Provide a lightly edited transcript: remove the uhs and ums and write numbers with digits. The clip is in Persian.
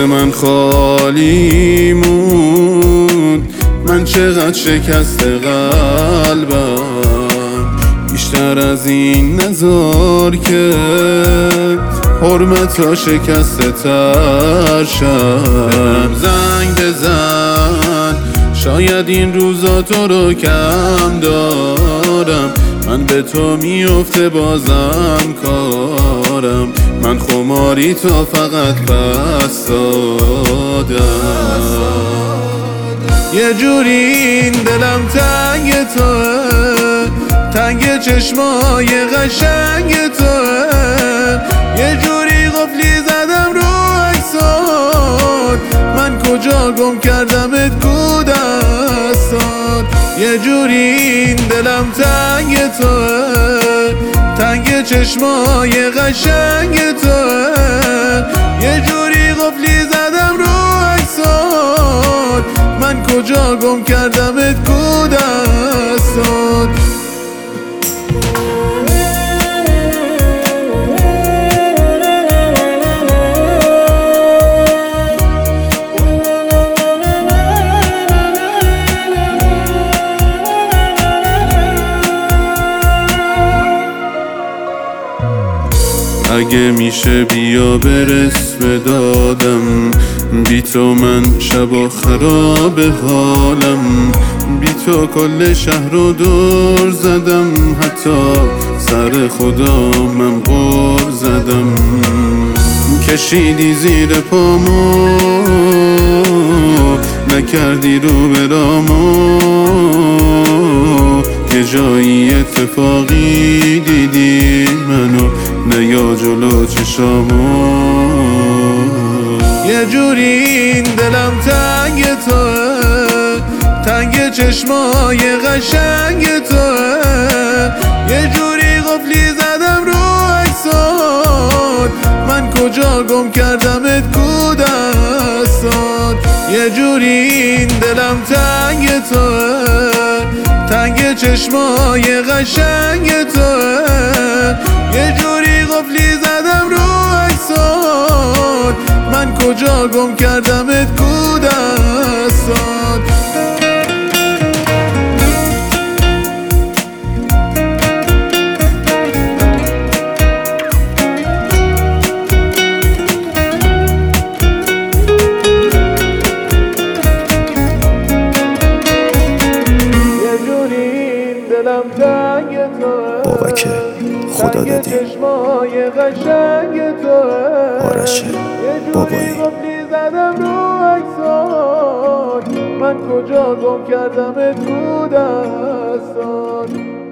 من خالی موند. من چقدر شکست قلبم، بیشتر از این نذار که حرمتا شکسته تر شد. زنگ بزن، شاید این روزا تو رو کم دارم. من به تو میفته بازم کارم، من خماری تو فقط پس دادم. یه جوری این دلم تنگ توه، تنگ چشمای قشنگ توه. یه جوری قفلی زدم رو عکسات، من کجا گم کردمت کو دستات. یه جوری این دلم تنگ توه، تنگ چشمای قشنگ توه. یه جوری قفلی زدم رو عکسات، من کجا گم کردمت کو دستات. اگه میشه بیا برس به دادم، بی تو من شبا خراب حالم. بی تو کل شهر رو دور زدم، حتی سر خدا من غر زدم. کشیدی زیر پامو، نکردی رو برامو. یه جایی اتفاقی دیدی منو، نه یا جلو چشامو. یه جوری این دلم تنگ توه، تنگ چشمای قشنگ توه. یه جوری قفلی زدم رو عکسات، من کجا گم کردمت کو دستات. یه جوری این دلم تنگ توه، تنگ چشمای قشنگ توه. یه جوری قفلی زدم رو عکسات، من کجا گم کردمت کو دستات. بابک خدا دادی، آرش بابایی. من کجا گم کردمت کو دستات.